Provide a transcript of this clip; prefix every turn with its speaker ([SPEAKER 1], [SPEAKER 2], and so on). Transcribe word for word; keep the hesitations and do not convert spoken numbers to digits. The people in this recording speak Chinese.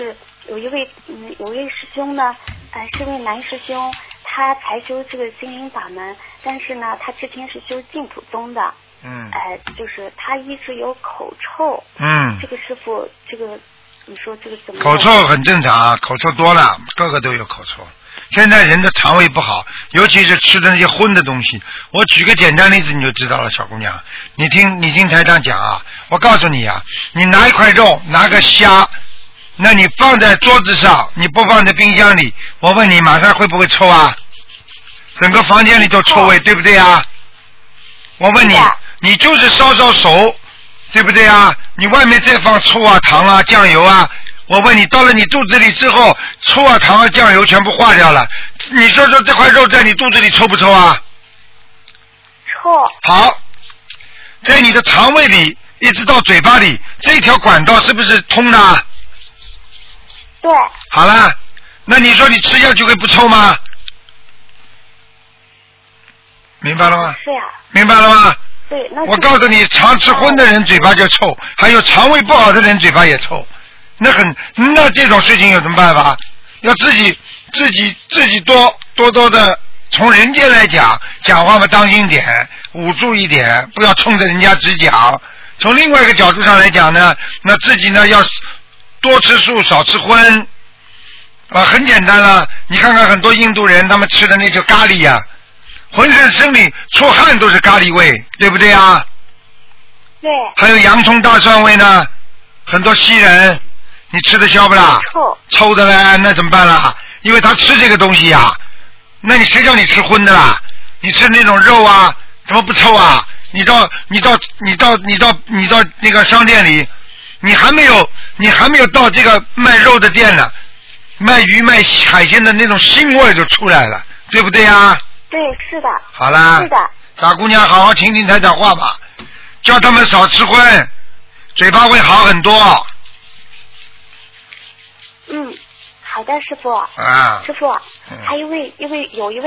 [SPEAKER 1] 就是有一位嗯有一位师兄呢，呃是位男师兄，他才修这个心灵法门，但是呢他之前是修净土宗的。
[SPEAKER 2] 嗯。
[SPEAKER 1] 哎、呃，就是他一直有口臭。
[SPEAKER 2] 嗯。
[SPEAKER 1] 这个师傅，这个你说这个怎么？
[SPEAKER 2] 口臭很正常啊，口臭多了，个个都有口臭。现在人的肠胃不好，尤其是吃的那些荤的东西。我举个简单例子你就知道了，小姑娘，你听你听台长讲啊，我告诉你啊，你拿一块肉，拿个虾，那你放在桌子上，你不放在冰箱里，我问你马上会不会臭啊？整个房间里都臭味，对不对啊？我问你，你就是烧烧手，对不对啊？你外面再放醋啊、糖啊、酱油啊，我问你，到了你肚子里之后，醋啊、糖啊、酱油全部化掉了，你说说这块肉在你肚子里臭不臭啊？
[SPEAKER 1] 臭。
[SPEAKER 2] 好，在你的肠胃里一直到嘴巴里，这条管道是不是通的？
[SPEAKER 1] 对。
[SPEAKER 2] 好了，那你说你吃下去会不臭吗？明白了吗？
[SPEAKER 1] 是呀。
[SPEAKER 2] 明白了吗？
[SPEAKER 1] 对，那
[SPEAKER 2] 我告诉你，常吃荤的人嘴巴就臭，还有肠胃不好的人嘴巴也臭，那很，那这种事情有什么办法？要自己自己自己多多多的从人间来讲，讲话嘛当心点，捂住一点，不要冲着人家直讲。从另外一个角度上来讲呢，那自己呢要多吃素，少吃荤。啊，很简单了，你看看很多印度人，他们吃的那叫咖喱呀、啊。浑身生理出汗都是咖喱味，对不对啊？
[SPEAKER 1] 对。
[SPEAKER 2] 还有洋葱大蒜味呢，很多西人，你吃得消不啦？
[SPEAKER 1] 臭。
[SPEAKER 2] 臭的嘞，那怎么办啦？因为他吃这个东西呀、啊，那你谁叫你吃荤的啦？你吃那种肉啊，怎么不臭啊？你到你到你到你到你到那个商店里，你还没有你还没有到这个卖肉的店呢，卖鱼卖海鲜的那种腥味就出来了，对不对啊？
[SPEAKER 1] 对，是的。
[SPEAKER 2] 好啦，
[SPEAKER 1] 是的。
[SPEAKER 2] 傻姑娘，好好听听台长话吧，叫他们少吃荤，嘴巴会好很多。
[SPEAKER 1] 嗯，好的，师傅。
[SPEAKER 2] 啊。
[SPEAKER 1] 师傅，
[SPEAKER 2] 嗯、
[SPEAKER 1] 还有一位，一位有一位。